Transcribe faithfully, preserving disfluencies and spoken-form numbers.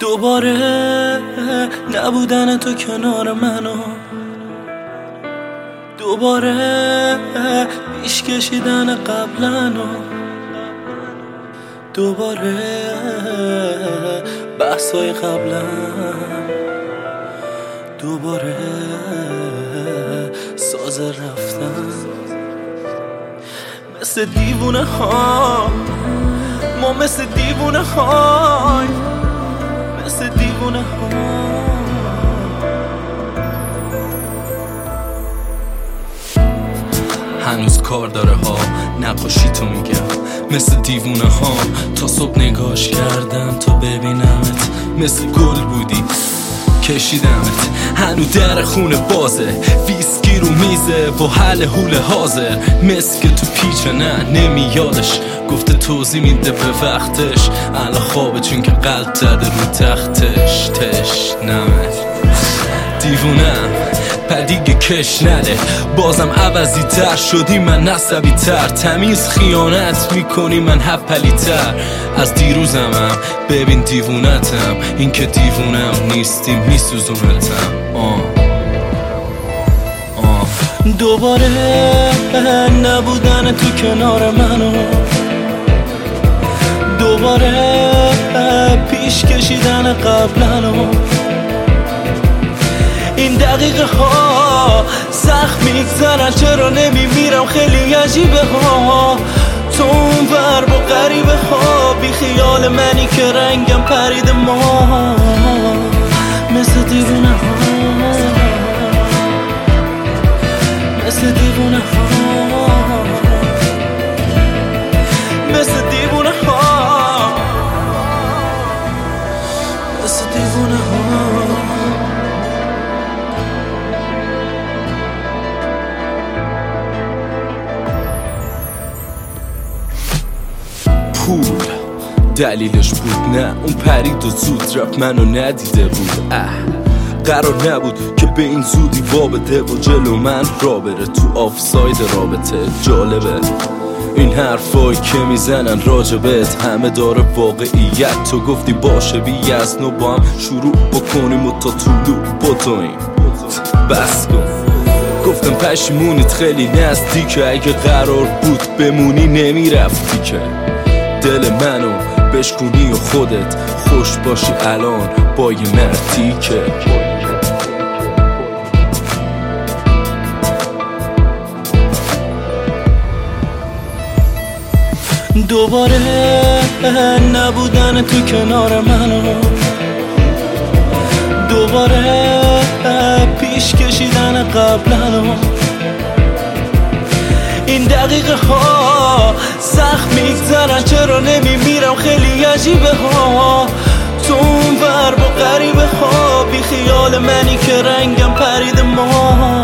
دوباره نبودن تو کنار منو، دوباره پیش کشیدن قبلنو، دوباره بحثای قبلن، دوباره ساز رفتن. مثل دیوونه ها ما، مثل دیوونه های، مثل دیوونه ها. هنوز کار داره ها، نقاشی تو میگم مثل دیوونه ها. تا صبح نگاش کردم تا ببینمت، مثل گل بودی کشیدمت. هنو در خونه بازه، ویسکی رو میزه با حل حول حاضر، مثل که تو پیچه نه نمیادش. گفته توضیح میده به وقتش، الان خوابه چون که قلب زده رو تختش. تش نمه دیوونم پر دیگه کش نده، بازم عوضی تر شدی من نسبی تر. تمیز خیانت میکنی من هپلی تر از دیروزمم. ببین دیوونتم، این که دیوونم نیستی میسوزونتم. آه آه دوباره نبودن تو کنار منو، دوباره پیش کشیدن قبلنو. این دقیقه ها سخت میگذرن، چرا نمیمیرم خیلی عجیبه ها. تو اون ور با غریبه ها، بی خیال منی که رنگم پرید ما، مثل دیوونه ها، مثل دیوونه ها، مثل دیوونه ها، مثل دیوونه ها. پول دلیلش بود نه، اون پرید و زود رفت منو ندیده بود. اه قرار نبود که به این زودی وا بده و جلو من را بره تو آفساید رابطه. جالبه این حرفایی که میزنن راجبت همه داره واقعیت. تو گفتی باشه بی از نو با هم شروع بکنیم و تا طولو بتویم. بس کن گفتم پشیمونیت خیلی نزدیکه، اگه قرار بود بمونی نمیرفتی که. دل منو بشکونی و خودت خوش باشی الان با یه مردی که. دوباره نبودن تو کنار منو، دوباره پیش کشیدن قبلنو. این دقیقه ها سخت میگذرن، چرا نمیمیرم خیلی عجیبه ها. تو اون ور با غریبه ها، بی خیال منی که رنگم پرید ما،